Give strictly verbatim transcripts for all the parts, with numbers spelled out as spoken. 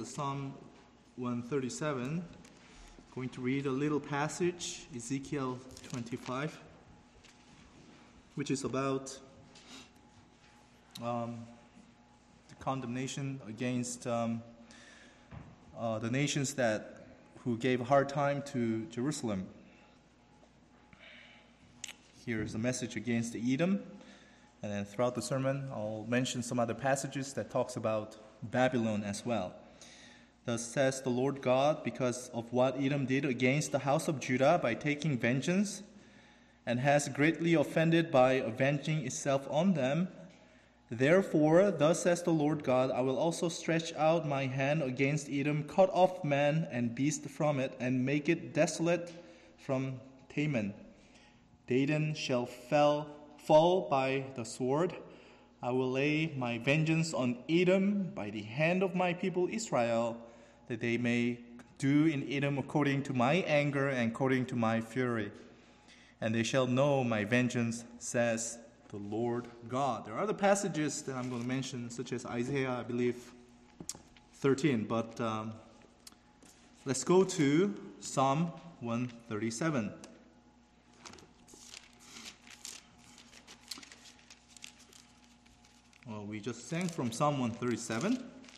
Psalm one thirty-seven. Going to read a little passage, Ezekiel twenty-five, which is about um, the condemnation against um, uh, the nations that who gave a hard time to Jerusalem. Here is a message against Edom, and then throughout the sermon, I'll mention some other passages that talks about Babylon as well. Thus says the Lord God, because of what Edom did against the house of Judah by taking vengeance, and has greatly offended by avenging itself on them, therefore, thus says the Lord God, I will also stretch out my hand against Edom, cut off man and beast from it, and make it desolate from Teman. Dedan shall fell, fall by the sword. I will lay my vengeance on Edom by the hand of my people Israel, that they may do in Edom according to my anger and according to my fury. And they shall know my vengeance, says the Lord God. There are other passages that I'm going to mention, such as Isaiah, I believe, thirteen. But um, let's go to Psalm one thirty-seven. Well, we just sang from Psalm one thirty-seven.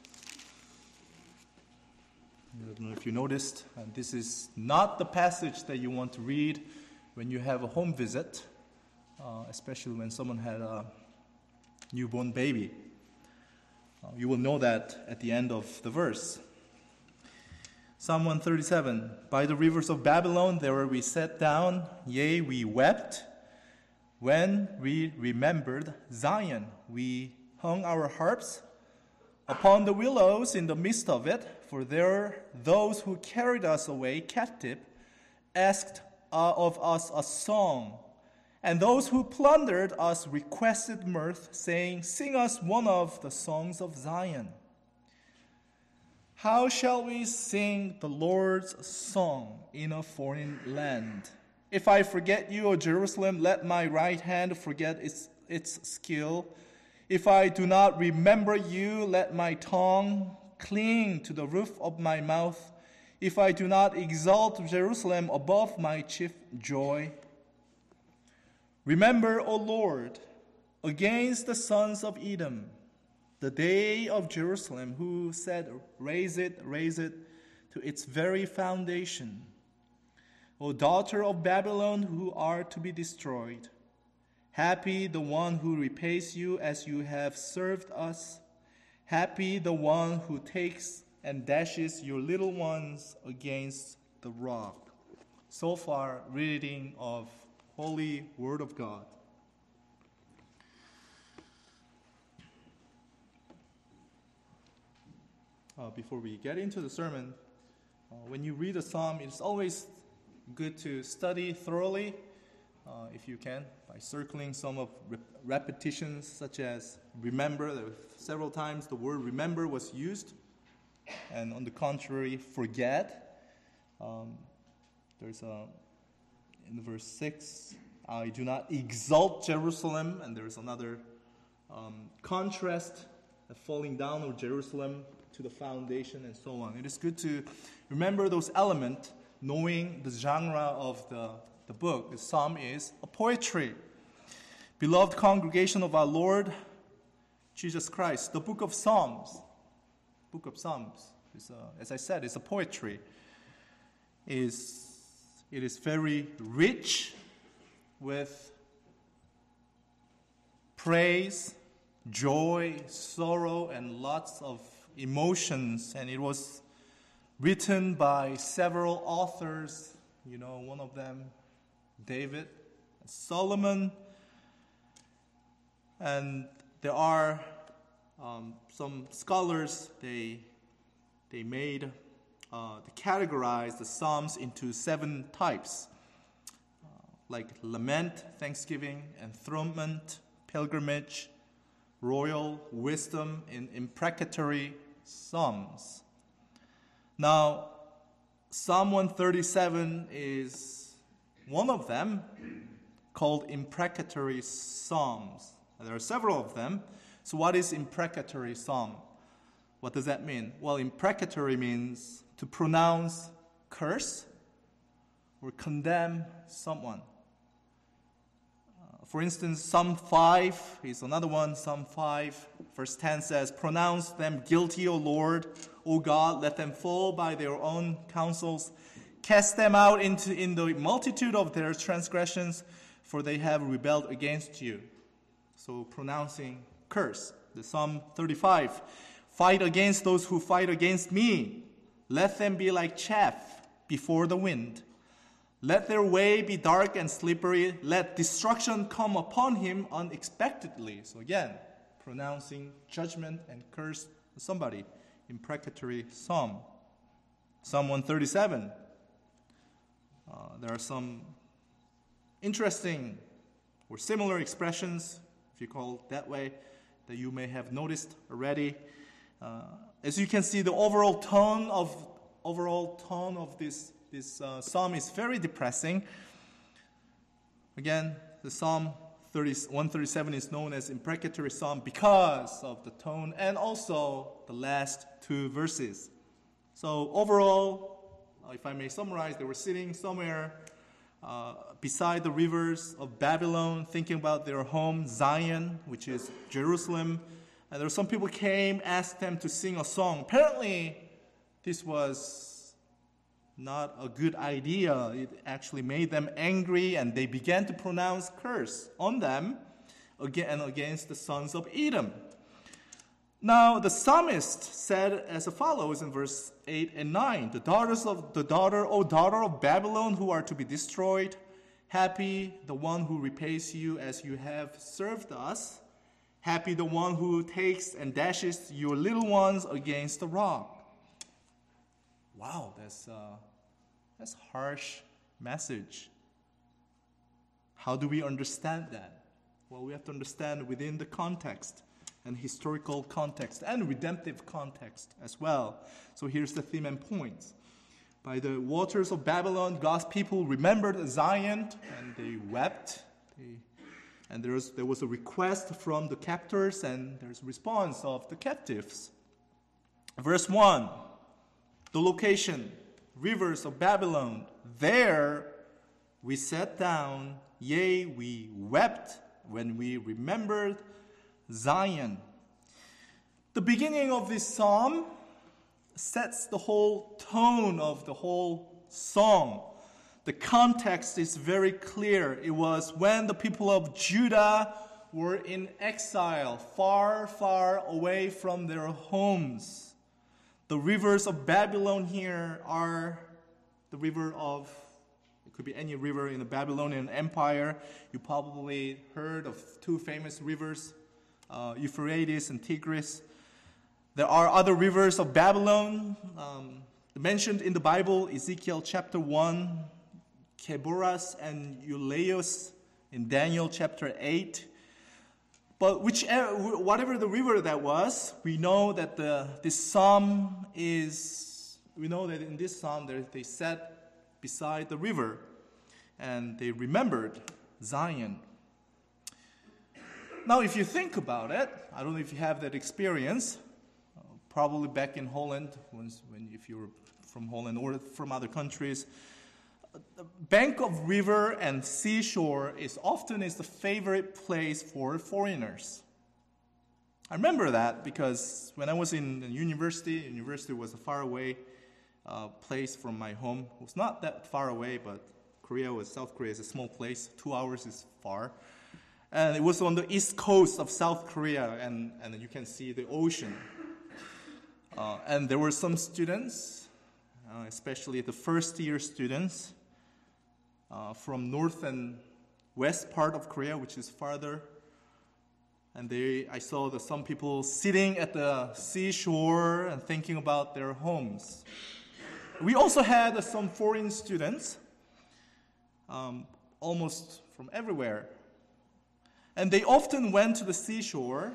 I don't know if you noticed, and this is not the passage that you want to read when you have a home visit, uh, especially when someone had a newborn baby. Uh, you will know that at the end of the verse. Psalm one thirty-seven, by the rivers of Babylon there we sat down, yea, we wept. When we remembered Zion, we hung our harps upon the willows in the midst of it, for there those who carried us away captive asked uh, of us a song, and those who plundered us requested mirth, saying, sing us one of the songs of Zion. How shall we sing the Lord's song in a foreign land? If I forget you, O Jerusalem, let my right hand forget its, its skill. If I do not remember you, let my tongue cling to the roof of my mouth. If I do not exalt Jerusalem above my chief joy. Remember, O Lord, against the sons of Edom, the day of Jerusalem, who said, raise it, raise it to its very foundation. O daughter of Babylon, who are to be destroyed. Happy the one who repays you as you have served us. Happy the one who takes and dashes your little ones against the rock. So far, reading of Holy Word of God. Uh, before we get into the sermon, uh, when you read a psalm, it's always good to study thoroughly, uh, if you can, by circling some of rep- repetitions, such as remember. There were several times the word remember was used, and on the contrary, forget. Um, there's a, in verse six, I do not exalt Jerusalem, and there's another um, contrast, the falling down of Jerusalem to the foundation, and so on. It is good to remember those elements, knowing the genre of the, the book. The psalm is a poetry. Beloved congregation of our Lord Jesus Christ, the book of Psalms, book of Psalms, is a, as I said, it's a poetry. Is It is very rich with praise, joy, sorrow, and lots of emotions, and it was written by several authors, you know, one of them, David, Solomon, and there are um, some scholars, they they made, uh, they categorized the Psalms into seven types, uh, like lament, thanksgiving, enthronement, pilgrimage, royal, wisdom, and imprecatory Psalms. Now, Psalm one thirty-seven is one of them, called imprecatory Psalms. There are several of them. So what is imprecatory Psalm? What does that mean? Well, imprecatory means to pronounce curse or condemn someone. Uh, for instance, Psalm five is another one. Psalm five, verse ten says, "Pronounce them guilty, O Lord, O God, let them fall by their own counsels. Cast them out into in the multitude of their transgressions, for they have rebelled against you." So pronouncing curse. The Psalm thirty-five, "Fight against those who fight against me. Let them be like chaff before the wind. Let their way be dark and slippery. Let destruction come upon him unexpectedly." So again, pronouncing judgment and curse to somebody. Imprecatory psalm. Psalm one thirty-seven. Uh, there are some interesting or similar expressions, if you call it that way, that you may have noticed already. Uh, as you can see, the overall tone of overall tone of this this uh, psalm is very depressing. Again, the Psalm one thirty-seven is known as imprecatory psalm because of the tone and also the last two verses. So overall, if I may summarize, they were sitting somewhere uh, beside the rivers of Babylon, thinking about their home, Zion, which is Jerusalem. And there were some people came, asked them to sing a song. Apparently, this was not a good idea. It actually made them angry, and they began to pronounce curse on them again and against the sons of Edom. Now, the psalmist said as follows in verse eight and nine, "The daughters of the daughter, O daughter of Babylon, who are to be destroyed, happy the one who repays you as you have served us. Happy the one who takes and dashes your little ones against the rock." Wow, that's uh, that's harsh message. How do we understand that? Well, we have to understand within the context and historical context and redemptive context as well. So here's the theme and points. By the waters of Babylon, God's people remembered Zion and they wept. They, and there was, there was a request from the captors, and there's a response of the captives. Verse one, the location, rivers of Babylon. "There we sat down, yea, we wept when we remembered Zion." The beginning of this psalm sets the whole tone of the whole song. The context is very clear. It was when the people of Judah were in exile, far, far away from their homes. The rivers of Babylon here are the river of, it could be any river in the Babylonian Empire. You probably heard of two famous rivers, uh, Euphrates and Tigris. There are other rivers of Babylon um, mentioned in the Bible, Ezekiel chapter one, Cheboras and Euleus in Daniel chapter eight. But whichever, whatever the river that was, we know that the this psalm is, we know that in this psalm they, they sat beside the river and they remembered Zion. Now, if you think about it, I don't know if you have that experience, uh, probably back in Holland, when, when if you're from Holland or from other countries, the bank of river and seashore is often is the favorite place for foreigners. I remember that because when I was in university, university was a far away uh, place from my home. It was not that far away, but Korea was, South Korea is a small place. Two hours is far. And it was on the east coast of South Korea, and, and you can see the ocean. Uh, and there were some students, uh, especially the first year students, Uh, from north and west part of Korea, which is farther. And they, I saw that some people sitting at the seashore and thinking about their homes. We also had uh, some foreign students, um, almost from everywhere. And they often went to the seashore.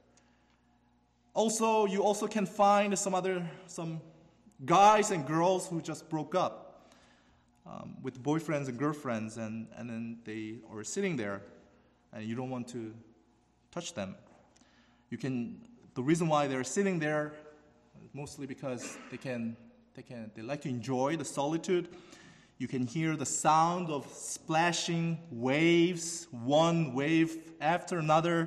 Also, you also can find some other, some guys and girls who just broke up. Um, with boyfriends and girlfriends, and, and then they are sitting there, and you don't want to touch them. You can. The reason why they're sitting there mostly because they can, they can, they like to enjoy the solitude. You can hear the sound of splashing waves, one wave after another,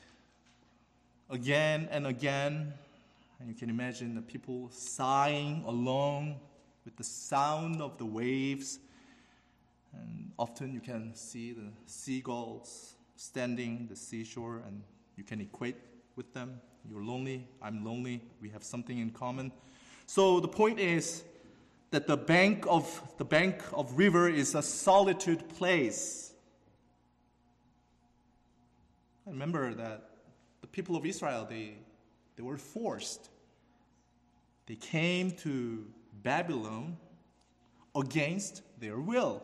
again and again. And you can imagine the people sighing along with the sound of the waves. And often you can see the seagulls standing the seashore, and you can equate with them. You're lonely, I'm lonely, we have something in common. So the point is that the bank of the bank of river is a solitude place. I remember that the people of Israel, they they were forced. They came to Babylon against their will.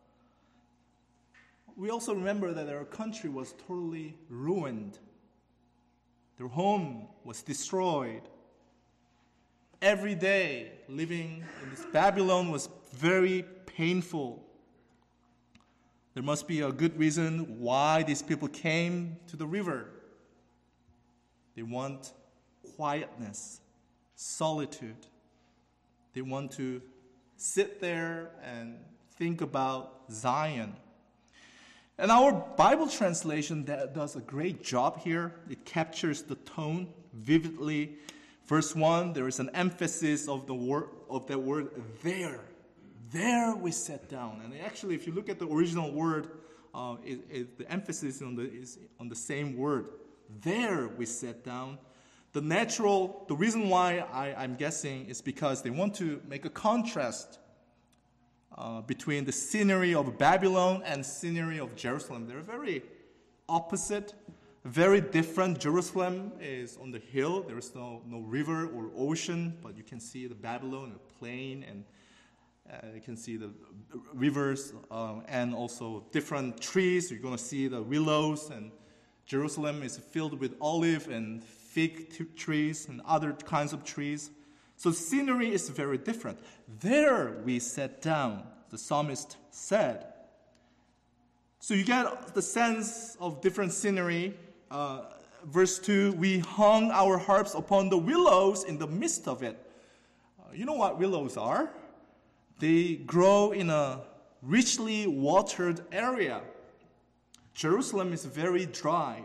We also remember that their country was totally ruined. Their home was destroyed. Every day living in this Babylon was very painful. There must be a good reason why these people came to the river. They want quietness, solitude. They want to sit there and think about Zion. And our Bible translation that does a great job here. It captures the tone vividly. Verse one, there is an emphasis of the word of that word there. There we sat down. And actually, if you look at the original word, uh, it, it, the emphasis on the, is on the same word. There we sat down. The natural, the reason why I, I'm guessing is because they want to make a contrast uh, between the scenery of Babylon and scenery of Jerusalem. They're very opposite, very different. Jerusalem is on the hill. There is no, no river or ocean, but you can see the Babylon, the plain, and uh, you can see the rivers um, and also different trees. You're going to see the willows, and Jerusalem is filled with olive and fig t- trees and other kinds of trees. So scenery is very different. There we sat down, the psalmist said. So you get the sense of different scenery. Uh, verse two, we hung our harps upon the willows in the midst of it. Uh, you know what willows are? They grow in a richly watered area. Jerusalem is very dried.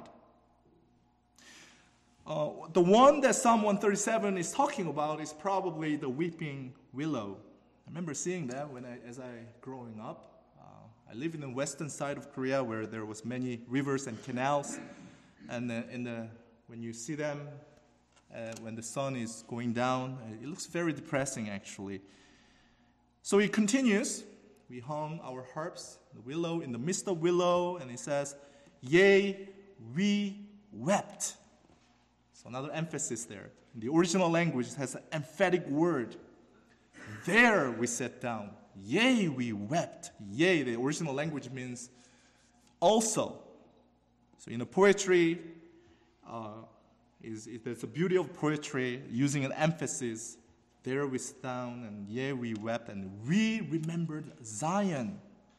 Uh, the one that Psalm one thirty-seven is talking about is probably the weeping willow. I remember seeing that when I, as I growing up. Uh, I live in the western side of Korea where there was many rivers and canals, and uh, in the when you see them uh, when the sun is going down, it looks very depressing actually. So he continues. We hung our harps, the willow in the midst of willow, and he says, "Yea, we wept." So another emphasis there. In the original language, it has an emphatic word. There we sat down. Yea, we wept. Yea, the original language means also. So in the poetry, uh, is, is there's a beauty of poetry using an emphasis. There we sat down, and yea, we wept, and we remembered Zion.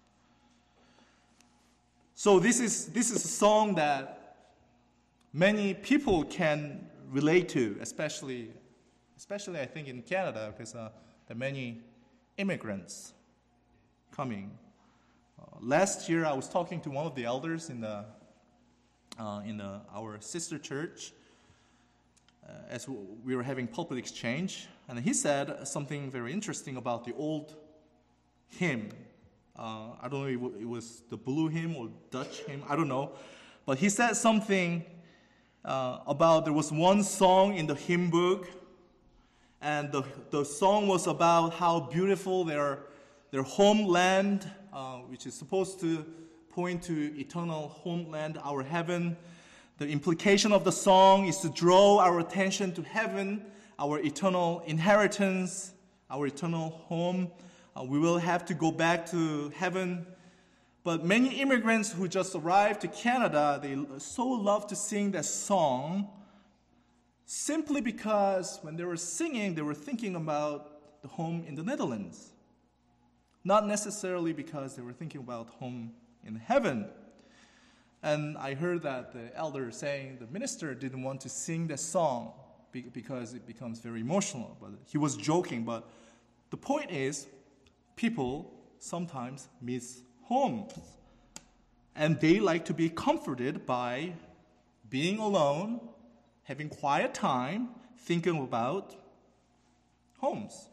So this is this is a song that many people can relate to, especially, especially I think in Canada, because uh, there are many immigrants coming. Uh, last year, I was talking to one of the elders in the uh, in the, our sister church uh, as we were having pulpit exchange, and he said something very interesting about the old hymn. Uh, I don't know if it was the blue hymn or Dutch hymn. I don't know, but he said something. Uh, about there was one song in the hymn book, and the, the song was about how beautiful their their homeland, uh, which is supposed to point to eternal homeland, our heaven. The implication of the song is to draw our attention to heaven, our eternal inheritance, our eternal home. Uh, we will have to go back to heaven. But many immigrants who just arrived to Canada, they so love to sing that song simply because when they were singing, they were thinking about the home in the Netherlands. Not necessarily because they were thinking about home in heaven. And I heard that the elder saying the minister didn't want to sing that song because it becomes very emotional. But he was joking. But the point is, people sometimes miss homes. And they like to be comforted by being alone, having quiet time, thinking about homes.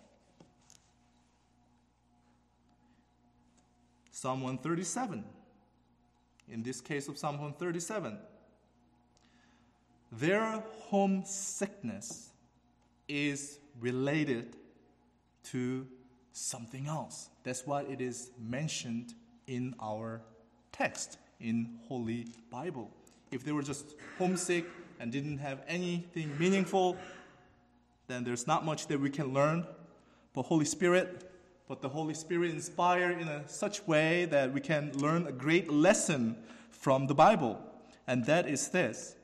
Psalm one thirty-seven. In this case of Psalm one thirty-seven, their homesickness is related to something else. That's what it is mentioned in our text in Holy Bible. If they were just homesick and didn't have anything meaningful, then there's not much that we can learn. But Holy Spirit, but the Holy Spirit inspired in a such way that we can learn a great lesson from the Bible. And that is this.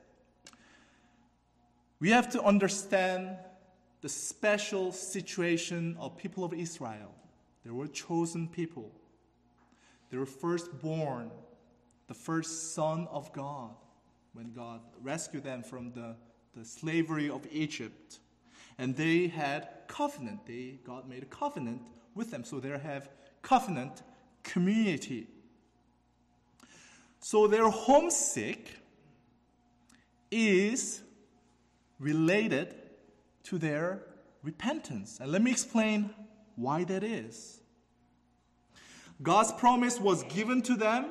We have to understand the special situation of people of Israel. They were chosen people. They were firstborn, the first son of God, when God rescued them from the, the slavery of Egypt. And they had covenant. They, God made a covenant with them. So they have covenant community. So their homesick is related to their repentance. And let me explain why that is. God's promise was given to them.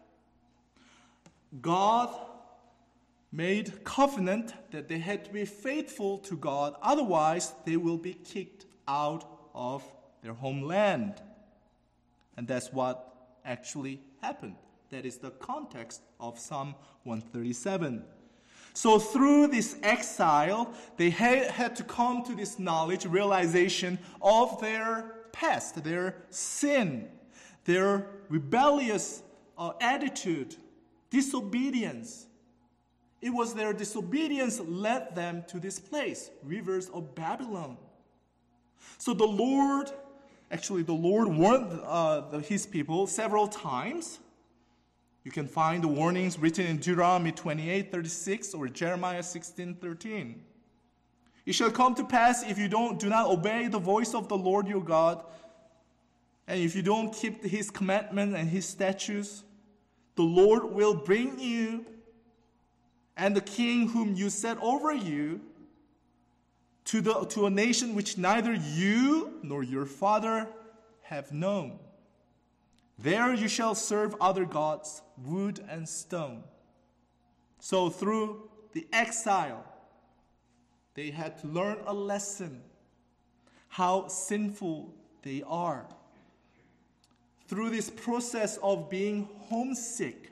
God made covenant that they had to be faithful to God, otherwise they will be kicked out of their homeland. And that's what actually happened. That is the context of Psalm one thirty-seven. So through this exile, they had, had to come to this knowledge, realization of their past, their sin, their rebellious uh, attitude, disobedience. It was their disobedience led them to this place, rivers of Babylon. So the Lord, actually the Lord warned uh, his people several times. You can find the warnings written in Deuteronomy twenty-eight thirty-six or Jeremiah sixteen thirteen. It shall come to pass if you don't do not obey the voice of the Lord your God, and if you don't keep his commandments and his statutes, the Lord will bring you and the king whom you set over you to, the, to a nation which neither you nor your father have known. There you shall serve other gods, wood and stone. So through the exile, they had to learn a lesson, how sinful they are. Through this process of being homesick,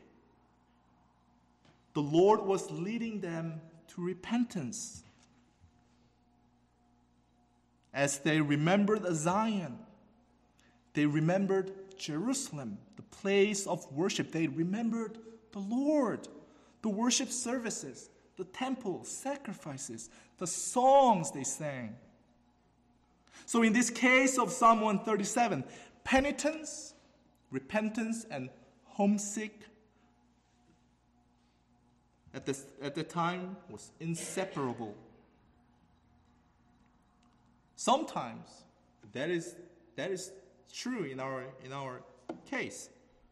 the Lord was leading them to repentance. As they remembered Zion, they remembered Jerusalem, the place of worship. They remembered the Lord, the worship services, the temple, sacrifices, the songs they sang. So in this case of Psalm one thirty-seven, penitence, repentance, and homesick at the, at the time was inseparable. Sometimes that is that is true in our in our case.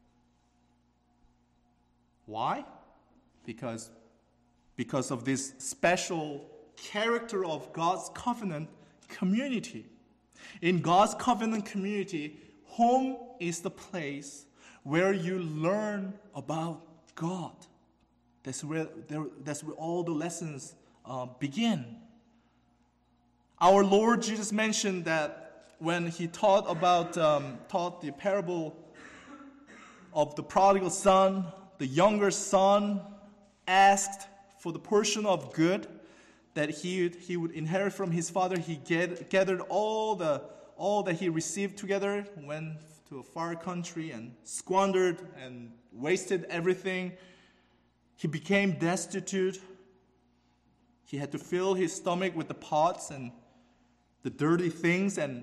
Why? Because because of this special character of God's covenant community. In God's covenant community, home is the place where you learn about God. That's where that's where all the lessons uh, begin. Our Lord Jesus mentioned that when he taught about um, taught the parable of the prodigal son, the younger son asked for the portion of good that he would, he would inherit from his father. He get, gathered all the all that he received together, went to a far country and squandered and wasted everything. He became destitute. He had to fill his stomach with the pots and the dirty things, and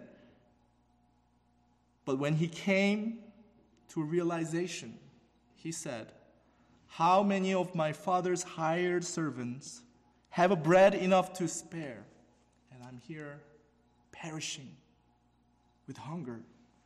but when he came to a realization, he said, "How many of my father's hired servants have bread enough to spare, I'm here perishing with hunger.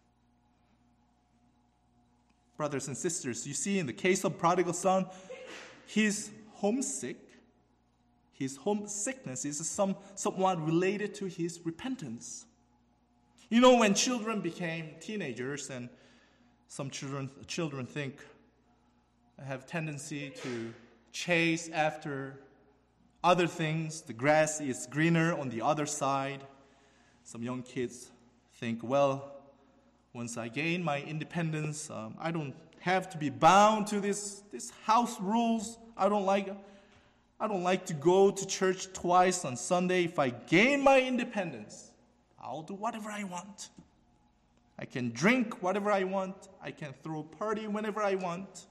Brothers and sisters, you see, in the case of prodigal son, he's homesick. His homesickness is some, somewhat related to his repentance. You know, when children became teenagers, and some children children think, have tendency to chase after other things. The grass is greener on the other side. Some young kids think, well, once I gain my independence, um, I don't have to be bound to this, this house rules. I don't like I don't like to go to church twice on Sunday. If I gain my independence, I'll do whatever I want. I can drink whatever I want. I can throw a party whenever I want.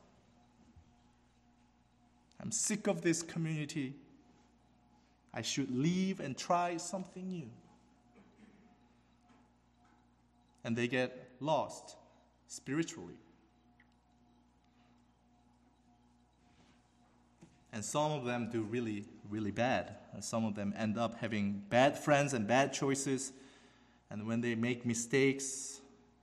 I'm sick of this community. I should leave and try something new. And they get lost spiritually. And some of them do really, really bad. And some of them end up having bad friends and bad choices. And when they make mistakes,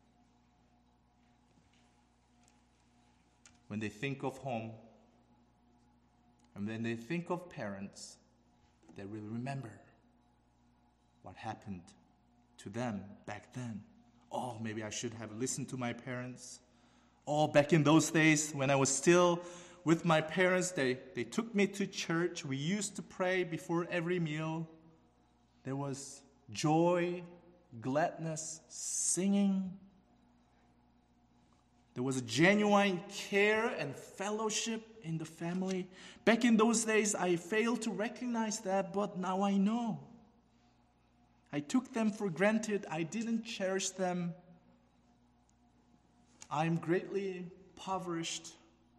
when they think of home, and when they think of parents, they will remember what happened to them back then. Oh, maybe I should have listened to my parents. Oh, back in those days when I was still with my parents, they, they took me to church. We used to pray before every meal. There was joy, gladness, singing. There was a genuine care and fellowship in the family. Back in those days, I failed to recognize that, but now I know. I took them for granted. I didn't cherish them. I'm greatly impoverished.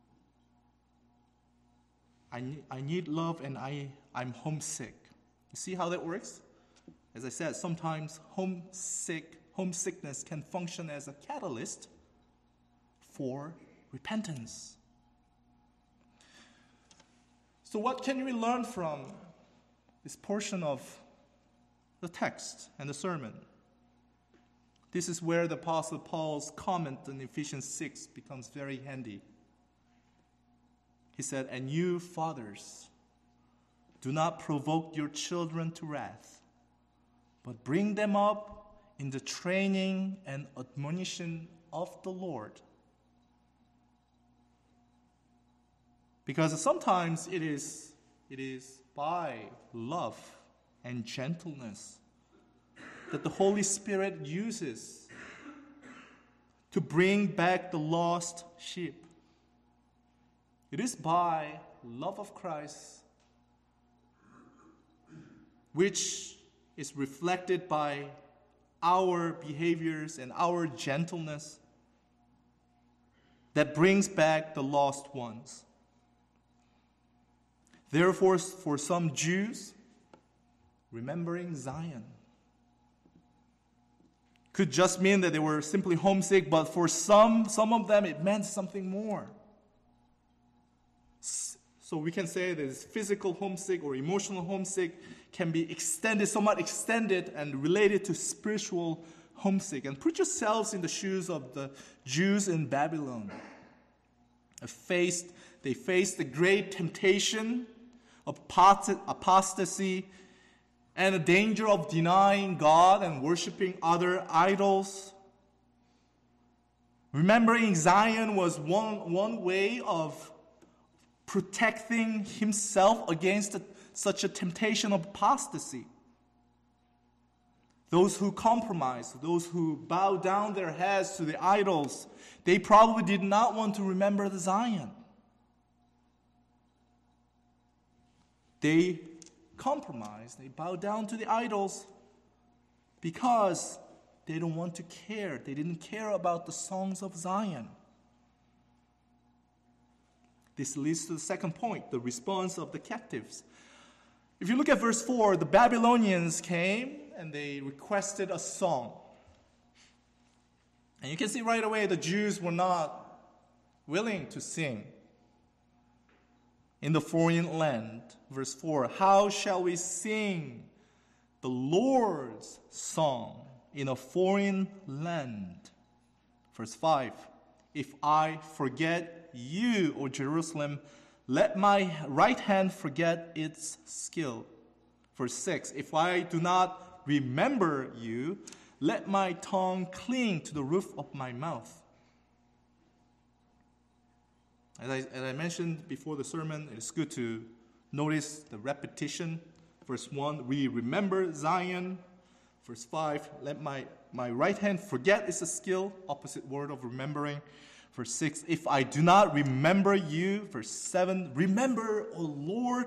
I need, I need love, and I, I'm homesick. You see how that works? As I said, sometimes homesick, homesickness can function as a catalyst for repentance. So what can we learn from this portion of the text and the sermon? This is where the Apostle Paul's comment in Ephesians six becomes very handy. He said, "And you, fathers, do not provoke your children to wrath, but bring them up in the training and admonition of the Lord." Because sometimes it is, it is by love and gentleness that the Holy Spirit uses to bring back the lost sheep. It is by love of Christ, which is reflected by our behaviors and our gentleness, that brings back the lost ones. Therefore, for some Jews, remembering Zion could just mean that they were simply homesick, but for some, some of them, it meant something more. So we can say that this physical homesick or emotional homesick can be extended, somewhat extended and related to spiritual homesick. And put yourselves in the shoes of the Jews in Babylon. They faced, they faced the great temptation of apostasy and the danger of denying God and worshiping other idols. Remembering Zion was one, one way of protecting himself against a, such a temptation of apostasy. Those who compromise, those who bow down their heads to the idols, they probably did not want to remember the Zion. They compromised, they bow down to the idols because they don't want to care. They didn't care about the songs of Zion. This leads to the second point, the response of the captives. If you look at verse four, the Babylonians came and they requested a song. And you can see right away the Jews were not willing to sing. In the foreign land, verse four, "How shall we sing the the Lord's song in a foreign land. Verse five, if I forget you, O Jerusalem, let my right hand forget its skill. Verse six, if I do not remember you, let my tongue cling to the roof of my mouth. As I, as I mentioned before the sermon, it is good to notice the repetition. Verse one, we remember Zion. Verse five, let my, my right hand forget is a skill, opposite word of remembering. Verse six, if I do not remember you. Verse seven, remember, O Lord.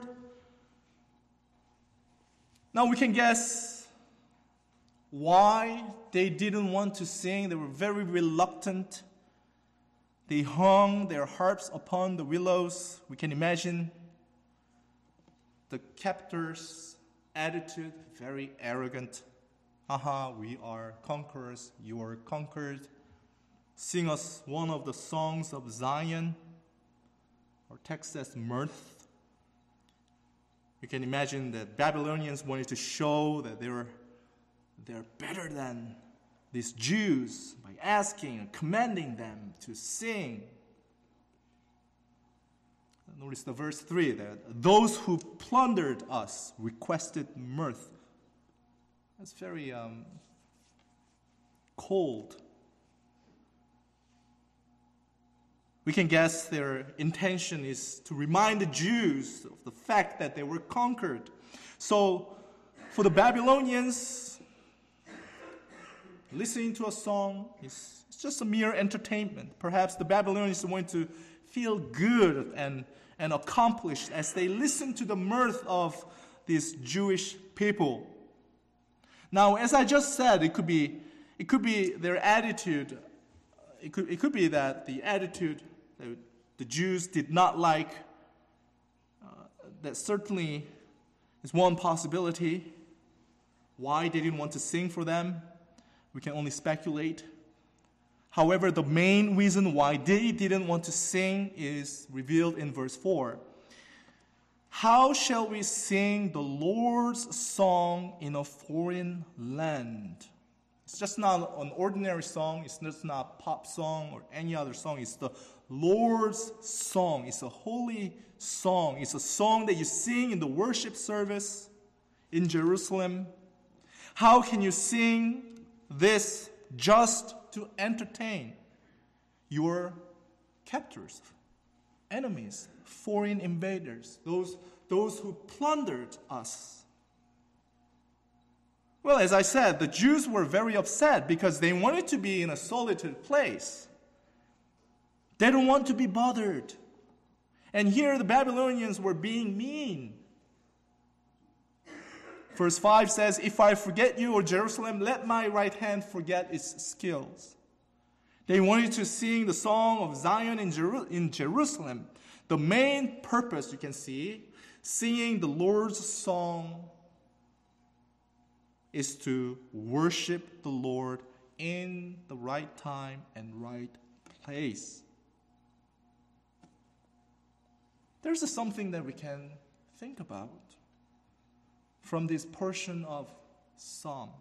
Now we can guess why they didn't want to sing. They were very reluctant. They hung their harps upon the willows. We can imagine the captors' attitude, very arrogant. Haha, we are conquerors, you are conquered. Sing us one of the songs of Zion. Our text says mirth. You can imagine that Babylonians wanted to show that they were they're better than these Jews by asking and commanding them to sing. Notice the verse three, that those who plundered us requested mirth. That's very um, cold. We can guess their intention is to remind the Jews of the fact that they were conquered. So, for the Babylonians, listening to a song is just a mere entertainment. Perhaps the Babylonians want to feel good and, and accomplished as they listen to the mirth of these Jewish people. Now, as I just said, it could be it could be their attitude. It could it could be that the attitude that the Jews did not like. Uh, that certainly is one possibility. Why they didn't want to sing for them, we can only speculate. However, the main reason why they didn't want to sing is revealed in verse four. How shall we sing the Lord's song in a foreign land? It's just not an ordinary song. It's just not a pop song or any other song. It's the Lord's song. It's a holy song. It's a song that you sing in the worship service in Jerusalem. How can you sing this just to entertain your captors, enemies, foreign invaders, those, those who plundered us? Well, as I said, the Jews were very upset because they wanted to be in a solitude place. They don't want to be bothered. And here the Babylonians were being mean. Verse five says, if I forget you, O Jerusalem, let my right hand forget its skills. They wanted to sing the song of Zion in, Jeru- in Jerusalem. The main purpose, you can see, singing the Lord's song is to worship the Lord in the right time and right place. There's something that we can think about from this portion of Psalm.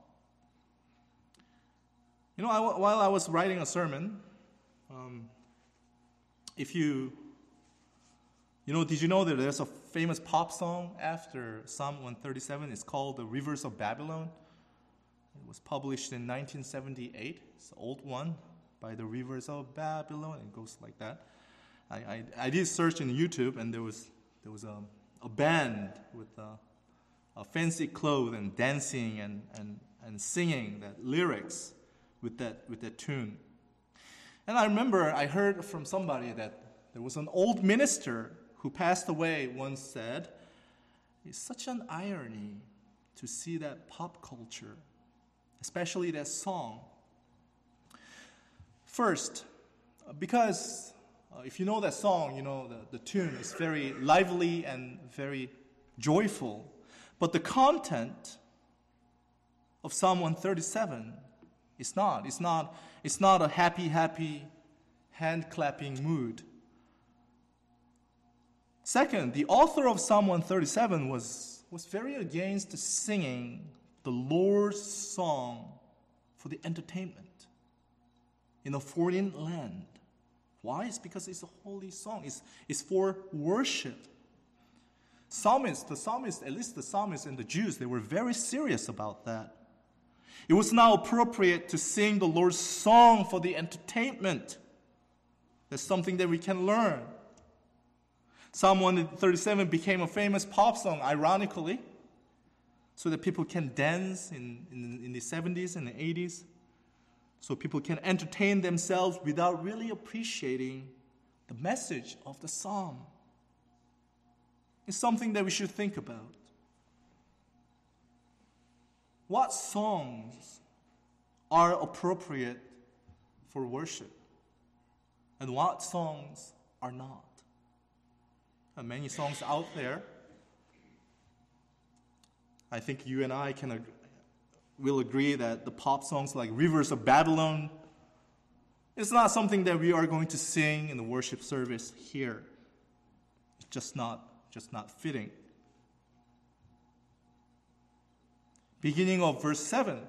You know, I, while I was writing a sermon, um, if you, you know, did you know that there's a famous pop song after Psalm one thirty-seven? It's called The Rivers of Babylon. It was published in nineteen seventy-eight. It's an old one, by The Rivers of Babylon. It goes like that. I, I, I did search in YouTube, and there was there was a, a band with a, a fancy clothes and dancing and, and, and singing that lyrics with that with that tune. And I remember I heard from somebody that there was an old minister who passed away once said, it's such an irony to see that pop culture, especially that song. First, because uh, if you know that song, you know the, the tune is very lively and very joyful. But the content of Psalm one thirty-seven is not. It's not, it's not a happy, happy, hand-clapping mood. Second, the author of Psalm one thirty-seven was, was very against singing the the Lord's song for the entertainment in a foreign land. Why? It's because it's a holy song. It's, it's for worship. Psalmists, the psalmists, at least the psalmists and the Jews, they were very serious about that. It was not appropriate to sing the Lord's song for the entertainment. That's something that we can learn. Psalm one thirty-seven became a famous pop song, ironically, so that people can dance in, in, in the seventies and the eighties, so people can entertain themselves without really appreciating the message of the psalm. It's something that we should think about. What songs are appropriate for worship? And what songs are not? There are many songs out there. I think you and I can ag- will agree that the pop songs like Rivers of Babylon is not something that we are going to sing in the worship service here. It's just not, just not fitting. Beginning of verse seven,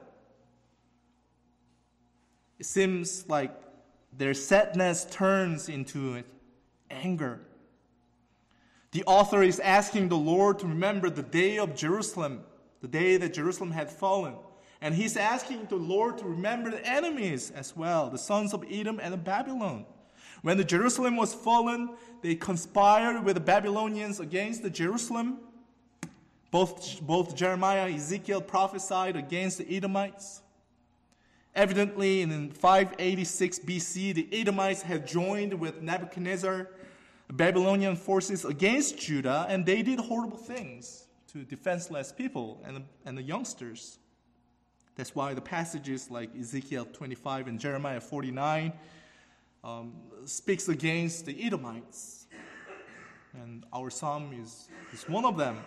it seems like their sadness turns into anger. The author is asking the Lord to remember the day of Jerusalem, the day that Jerusalem had fallen. And he's asking the Lord to remember the enemies as well, the sons of Edom and Babylon. When the Jerusalem was fallen, they conspired with the Babylonians against the Jerusalem. Both, both Jeremiah and Ezekiel prophesied against the Edomites. Evidently, in five eighty-six B C, the Edomites had joined with Nebuchadnezzar, Babylonian forces against Judah, and they did horrible things to defenseless people and, and the youngsters. That's why the passages like Ezekiel twenty-five and Jeremiah forty-nine um, speaks against the Edomites. And our psalm is, is one of them.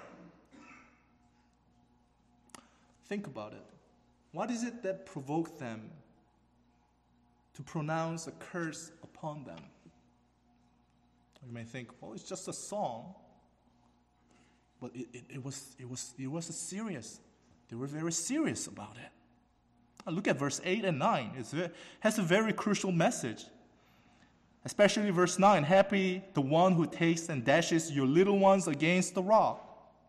Think about it. What is it that provoked them to pronounce a curse upon them? You may think, well, it's just a song. But it, it, it was it was it was a serious. They were very serious about it. Look at verse eight and nine. It has a very crucial message. Especially verse nine. Happy the one who takes and dashes your little ones against the rock.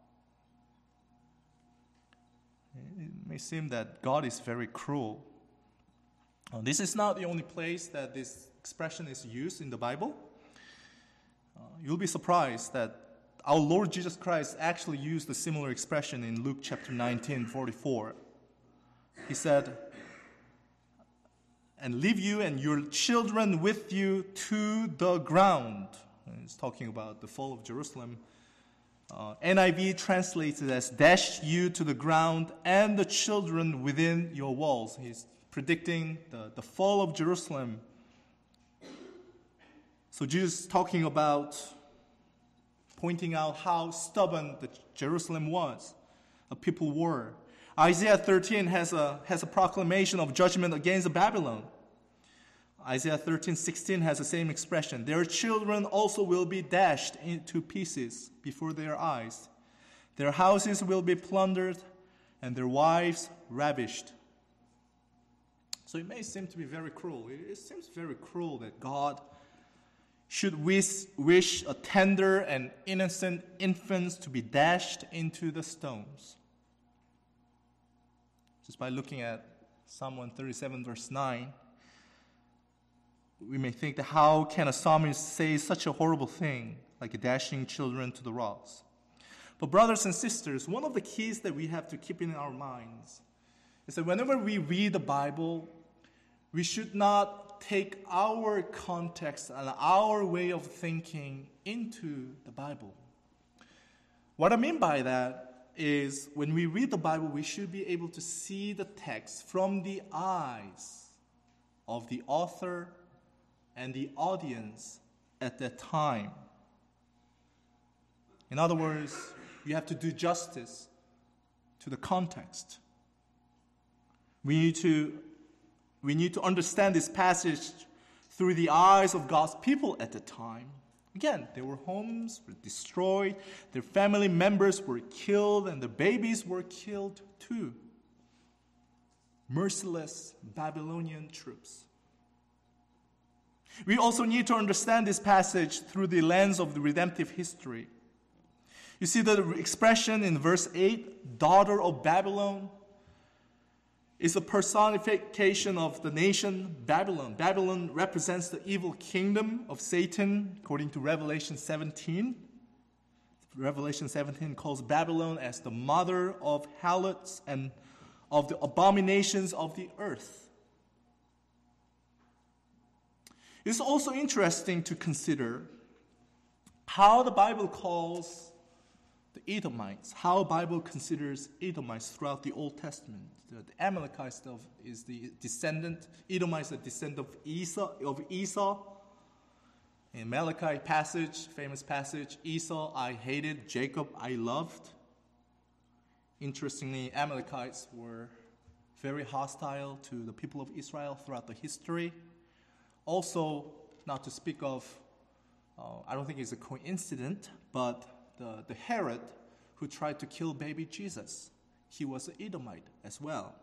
It may seem that God is very cruel. Uh, this is not the only place that this expression is used in the Bible. Uh, you'll be surprised that our Lord Jesus Christ actually used a similar expression in Luke chapter nineteen, forty-four. He said, and leave you and your children with you to the ground. And he's talking about the fall of Jerusalem. Uh, N I V translates it as dash you to the ground and the children within your walls. He's predicting the, the fall of Jerusalem. So Jesus is talking about pointing out how stubborn the Jerusalem was, the people were. Isaiah thirteen has a, has a proclamation of judgment against Babylon. Isaiah thirteen sixteen has the same expression. Their children also will be dashed into pieces before their eyes. Their houses will be plundered and their wives ravished. So it may seem to be very cruel. It seems very cruel that God should wish, wish a tender and innocent infants to be dashed into the stones. Just by looking at Psalm one thirty-seven verse nine, we may think that how can a psalmist say such a horrible thing, like dashing children to the rocks? But brothers and sisters, one of the keys that we have to keep in our minds is that whenever we read the Bible, we should not take our context and our way of thinking into the Bible. What I mean by that is when we read the Bible, we should be able to see the text from the eyes of the author and the audience at that time. In other words, you have to do justice to the context. We need to, we need to understand this passage through the eyes of God's people at the time. Again, their homes were destroyed, their family members were killed, and the babies were killed too. merciless Babylonian troops. We also need to understand this passage through the lens of the redemptive history. You see the expression in verse eight, daughter of Babylon, is a personification of the nation Babylon. Babylon represents the evil kingdom of Satan, according to Revelation seventeen. Revelation seventeen calls Babylon as the mother of harlots and of the abominations of the earth. It's also interesting to consider how the Bible calls the Edomites, how the Bible considers Edomites throughout the Old Testament. The, the Amalekite stuff is the descendant, Edomites are descendant of Esau, of Esau. In Malachi passage, famous passage, Esau I hated, Jacob I loved. Interestingly, Amalekites were very hostile to the people of Israel throughout the history. Also, not to speak of, uh, I don't think it's a coincidence, but the, the Herod who tried to kill baby Jesus, he was an Edomite as well.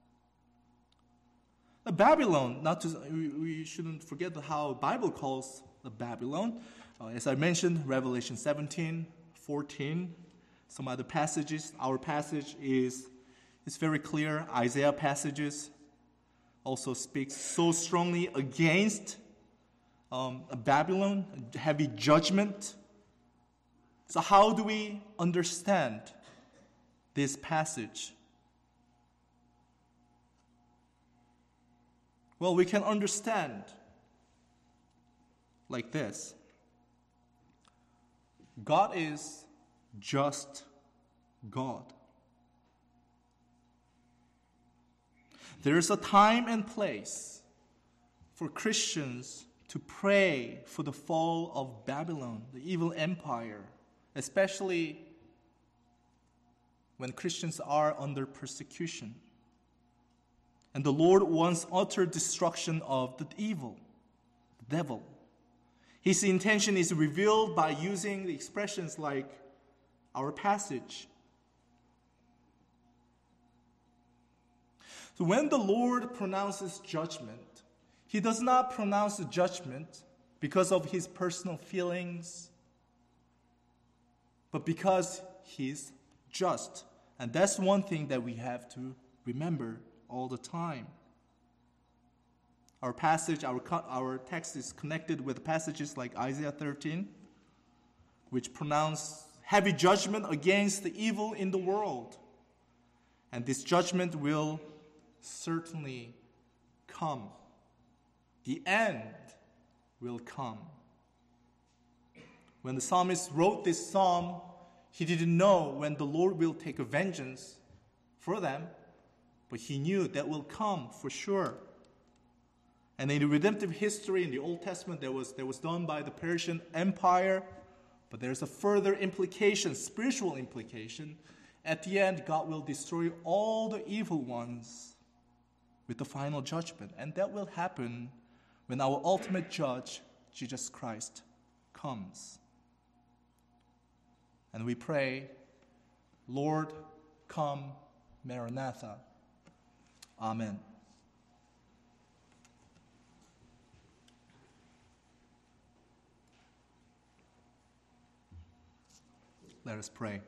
The Babylon, not to, we, we shouldn't forget how the Bible calls the Babylon. Uh, as I mentioned, Revelation seventeen, fourteen, some other passages. Our passage is, is very clear. Isaiah passages also speaks so strongly against um, Babylon, heavy judgment. So how do we understand this passage? Well, we can understand like this. God is just God. There is a time and place for Christians to pray for the fall of Babylon, the evil empire, especially when Christians are under persecution. And the Lord wants utter destruction of the evil, the devil. His intention is revealed by using the expressions like our passage. So when the Lord pronounces judgment, he does not pronounce the judgment because of his personal feelings, but because he's just. And that's one thing that we have to remember all the time. Our passage, our, our text is connected with passages like Isaiah thirteen, which pronounce heavy judgment against the evil in the world. And this judgment will certainly come. The end will come. When the psalmist wrote this psalm, he didn't know when the Lord will take a vengeance for them, but he knew that will come for sure. And in the redemptive history in the Old Testament, that was, that was done by the Persian Empire, but there's a further implication, spiritual implication. At the end, God will destroy all the evil ones with the final judgment. And that will happen when our ultimate judge, Jesus Christ, comes. And we pray, Lord, come, Maranatha. Amen. Let us pray.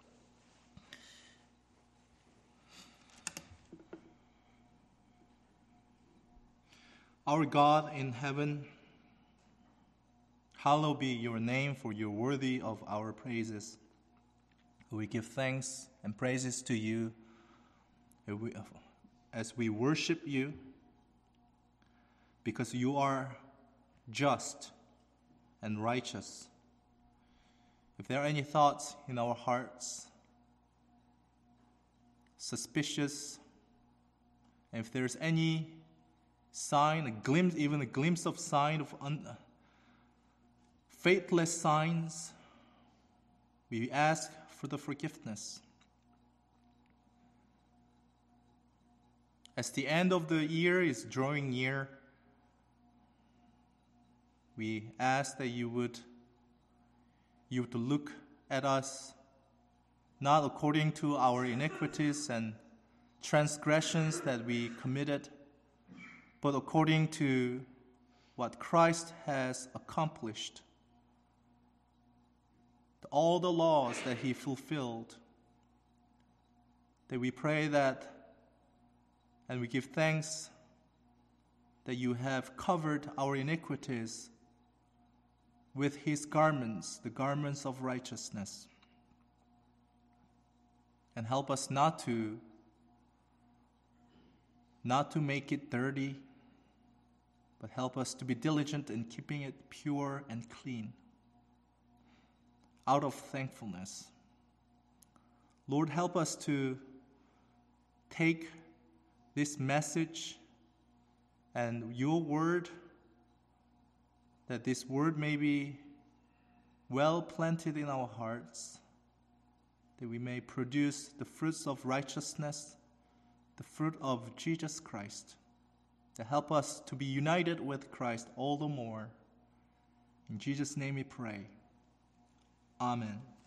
Our God in heaven, hallowed be your name, for you are worthy of our praises. We give thanks and praises to you as we worship you, because you are just and righteous. If there are any thoughts in our hearts, suspicious, and if there's any sign, a glimpse, even a glimpse of sign of un- faithless signs, we ask for the forgiveness. As the end of the year is drawing near, we ask that you would you would look at us not according to our iniquities and transgressions that we committed, but according to what Christ has accomplished, all the laws that he fulfilled, that we pray that and we give thanks that you have covered our iniquities with his garments, the garments of righteousness. And help us not to not to make it dirty, but help us to be diligent in keeping it pure and clean, out of thankfulness. Lord, help us to take this message and your word, that this word may be well planted in our hearts, that we may produce the fruits of righteousness, the fruit of Jesus Christ, to help us to be united with Christ all the more. In Jesus' name we pray. Amen.